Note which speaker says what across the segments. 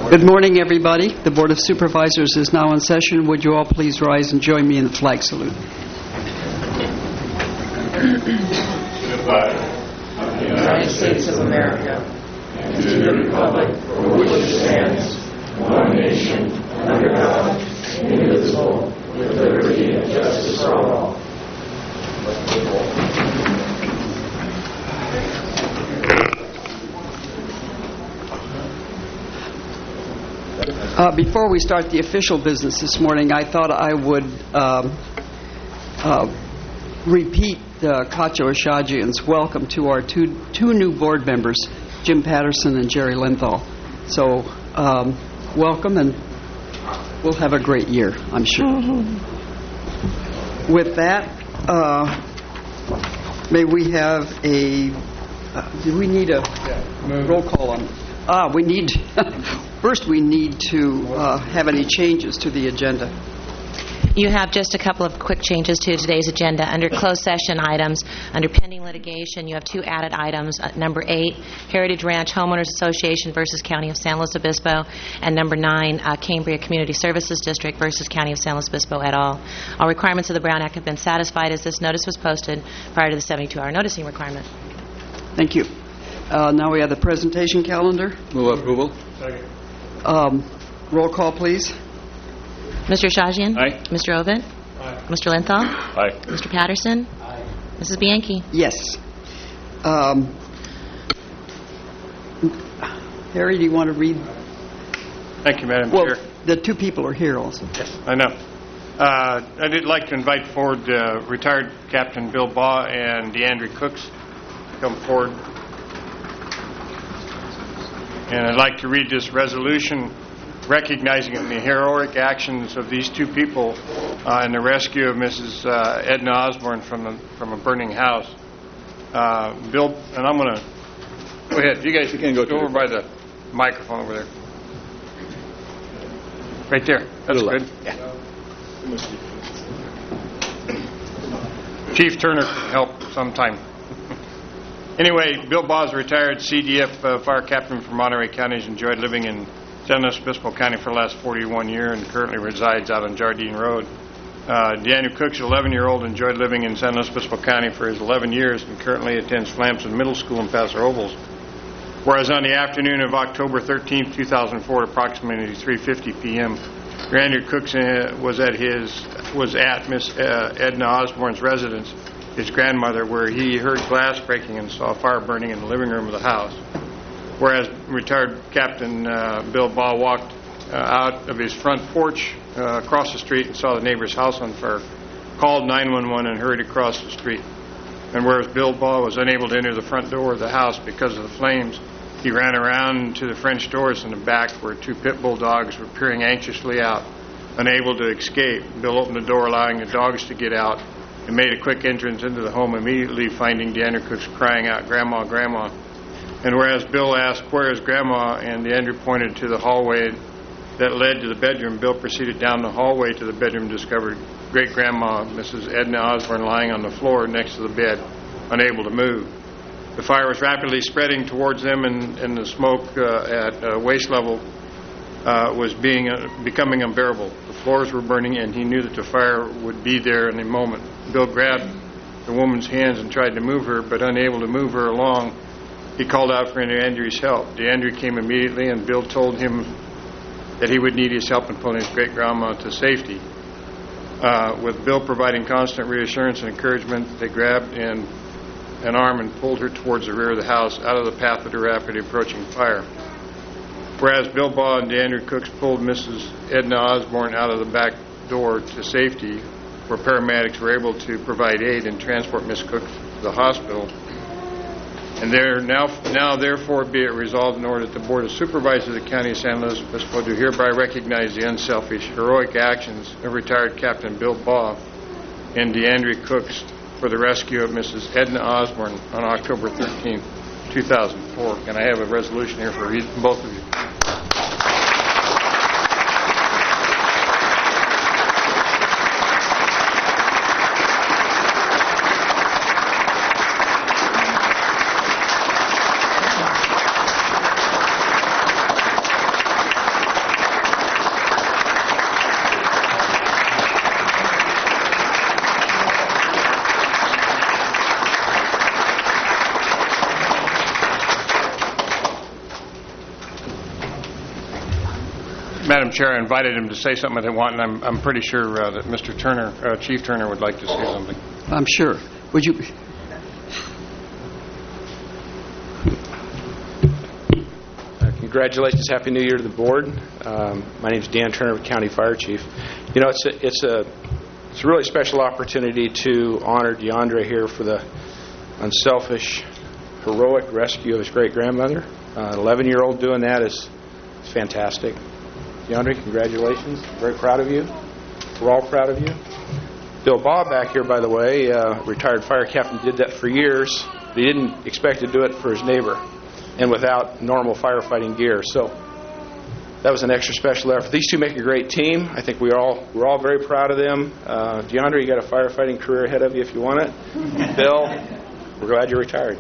Speaker 1: Good morning, everybody. The Board of Supervisors is now in session. Would you all please rise and join me in the flag salute?
Speaker 2: The flag of the United States of America and to the republic for which it stands, one nation, under God, indivisible, with liberty and justice for all.
Speaker 1: Before we start the official business this morning, I thought I would repeat Kacho Ashajian's welcome to our two new board members, Jim Patterson and Jerry Lenthal. So, welcome, and we'll have a great year, I'm sure. With that, may we have a... do we need a roll call on... we need... First, we need to have any changes to the agenda.
Speaker 3: You have just a couple of quick changes to today's agenda. Under closed session items, under pending litigation, you have two added items. Number 8, Heritage Ranch Homeowners Association versus County of San Luis Obispo, and number 9, Cambria Community Services District versus County of San Luis Obispo et al. All requirements of the Brown Act have been satisfied as this notice was posted prior to the 72-hour noticing requirement.
Speaker 1: Thank you. Now we have the presentation calendar.
Speaker 4: Move approval.
Speaker 2: Second.
Speaker 1: Roll call, please.
Speaker 3: Mr. Ashajian?
Speaker 4: Aye.
Speaker 3: Mr. Ovitt?
Speaker 2: Aye.
Speaker 3: Mr. Lenthal?
Speaker 4: Aye.
Speaker 3: Mr. Patterson?
Speaker 2: Aye.
Speaker 3: Mrs. Bianchi?
Speaker 1: Yes. Harry, do you want to read?
Speaker 5: Thank you, Madam
Speaker 1: Well,
Speaker 5: Chair.
Speaker 1: the two people are here also.
Speaker 5: Yes, I know. I'd like to invite forward retired Captain Bill Baugh and DeAndre Cooks to come forward. And I'd like to read this resolution recognizing the heroic actions of these two people in the rescue of Mrs. Edna Osborne from a burning house. Bill, and I'm going to... Go ahead. You guys can go over by the microphone over there. Right there. That's good. Yeah. Chief Turner can help sometime. Anyway, Bill Baugh is a retired CDF fire captain from Monterey County. He's enjoyed living in San Luis Obispo County for the last 41 years and currently resides out on Jardine Road. DeAndre Cooks, an 11-year-old, enjoyed living in San Luis Obispo County for his 11 years and currently attends Flamson Middle School in Paso Robles. Whereas on the afternoon of October 13, 2004, at approximately 3:50 p.m., DeAndre Cooks was at Miss Edna Osborne's residence, his grandmother, where he heard glass breaking and saw a fire burning in the living room of the house. Whereas retired Captain Bill Baugh walked out of his front porch across the street and saw the neighbor's house on fire, called 911 and hurried across the street. And whereas Bill Baugh was unable to enter the front door of the house because of the flames, he ran around to the French doors in the back where two pit bull dogs were peering anxiously out, unable to escape. Bill opened the door, allowing the dogs to get out, and made a quick entrance into the home, immediately finding DeAndre Cooks crying out, "Grandma, Grandma." And whereas Bill asked, "Where is Grandma?" and DeAndre pointed to the hallway that led to the bedroom, Bill proceeded down the hallway to the bedroom and discovered great-grandma, Mrs. Edna Osborne, lying on the floor next to the bed, unable to move. The fire was rapidly spreading towards them, and the smoke at waist level was becoming unbearable. The floors were burning, and he knew that the fire would be there in a moment. Bill grabbed the woman's hands and tried to move her, but unable to move her along, he called out for DeAndre's help. DeAndre came immediately, and Bill told him that he would need his help in pulling his great-grandma to safety. With Bill providing constant reassurance and encouragement, they grabbed an arm and pulled her towards the rear of the house, out of the path of the rapidly approaching fire. Whereas Bill Baugh and DeAndre Cooks pulled Mrs. Edna Osborne out of the back door to safety, where paramedics were able to provide aid and transport Miss Cooks to the hospital. And now therefore be it resolved in order that the Board of Supervisors of the County of San Luis Obispo do hereby recognize the unselfish, heroic actions of retired Captain Bill Baugh and DeAndre Cooks for the rescue of Mrs. Edna Osborne on October 13, 2004. Can I have a resolution here for both of you? Madam Chair, I invited him to say something if they want, and I'm pretty sure that Mr. Turner, Chief Turner, would like to say something.
Speaker 1: I'm sure. Would you?
Speaker 4: Congratulations, Happy New Year to the board. My name is Dan Turner, County Fire Chief. You know, it's a really special opportunity to honor DeAndre here for the unselfish, heroic rescue of his great-grandmother. An 11-year-old doing that is fantastic. DeAndre, congratulations. Very proud of you. We're all proud of you. Bill Baugh back here, by the way, retired fire captain, did that for years, but he didn't expect to do it for his neighbor and without normal firefighting gear. So that was an extra special effort. These two make a great team. I think we're all very proud of them. DeAndre, you got a firefighting career ahead of you if you want it. Bill, we're glad you're retired.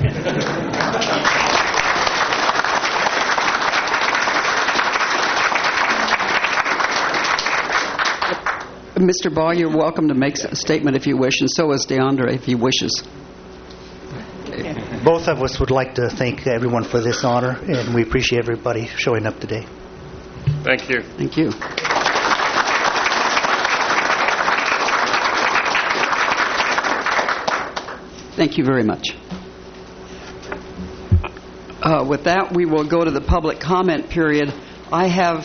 Speaker 1: Mr. Baugh, you're welcome to make a statement if you wish, and so is DeAndre if he wishes.
Speaker 6: Both of us would like to thank everyone for this honor, and we appreciate everybody showing up today.
Speaker 5: Thank you.
Speaker 1: Thank you. Thank you very much. With that, we will go to the public comment period. I have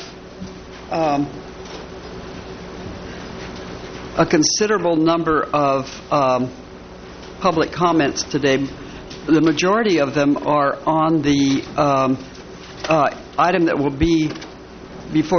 Speaker 1: a considerable number of public comments today. The majority of them are on the item that will be before